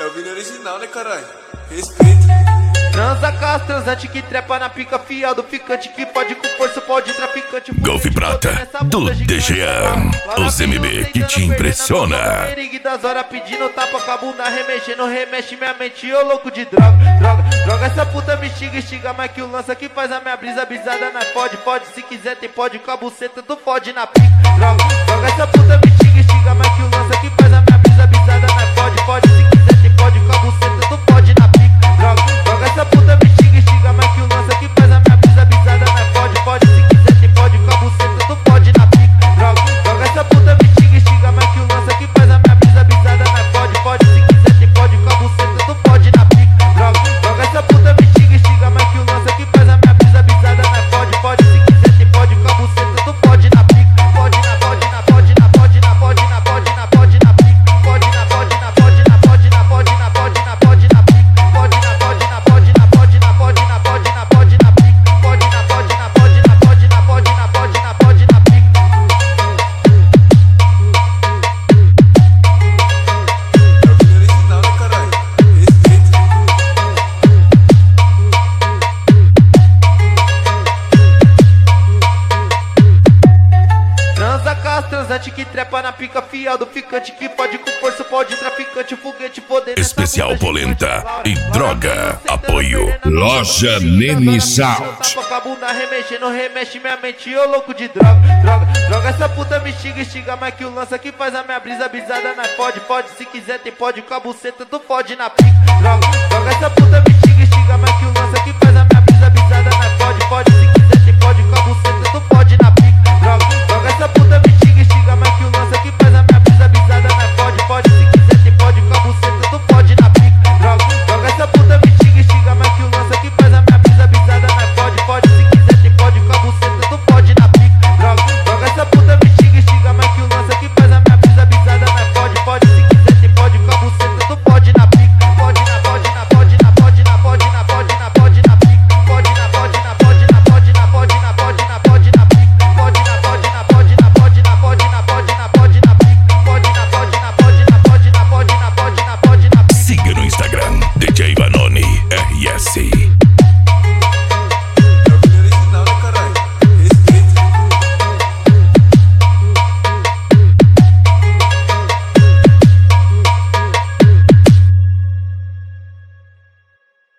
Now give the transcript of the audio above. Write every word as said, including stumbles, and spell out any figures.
É o vídeo original, né, caralho? Respeito. Transa com as transante que trepa na pica, fiado ficante que pode com força, pode traficante. Golfe Prata do D G A, os M B que te impressiona. Perigue das horas pedindo tapa, cabo na remexendo, remexe minha mente, ô louco de droga, droga, droga. Essa puta me estiga, estiga mais que o lança que faz a minha brisa, brisada na pode, pode, se quiser tem pode, com a buceta tu pode na pica, droga, droga. Essa puta me estiga, estiga mais que o lança que faz a minha brisa, brisada na pode, pode, se quiser tem pode, com a buceta tu pode na pica, droga, droga. Essa puta me estiga, estiga mais que o lança que faz a minha brisa, brisada na pode, pode, se quiser tem pode, com a buceta tu pode na pica, droga, droga. Essa puta me estiga, estiga mais que o lança que faz a minha brisa, brisada na pode, pode, se quiser tem pode, com a buceta tu pode na pica, droga, droga. Essa puta me estiga, estiga mais que o lança que faz a minha brisa, brisada na pode, pode, se quiser tem pode, com a buceta tu pode na pica, pode na pode na pode na pode na pode na pode na pode na pica, pode na pode na pode na pode na pode na pode na pode na pica, pode na pode na pode na pode na pode na pode na pode na pica, pode na pode na pode na pode na pode na pode na pode na pica. É o vídeo original, né, caralho? Respeito. Transa com as transante que trepa na pica, fiado ficante que pode com força, pode traficante, foguete, poder. Especial polenta e droga. Apoio Loja Nene Salt. Tapa cabo na remexendo, remexe minha mente, ô louco de droga, droga, droga. Essa puta me estiga, estiga mais que o lança que faz a minha brisa, brisada na pode, pode, se quiser tem pode, com a buceta tu pode na pica, droga, droga. Essa puta me estiga, estiga mais que o lança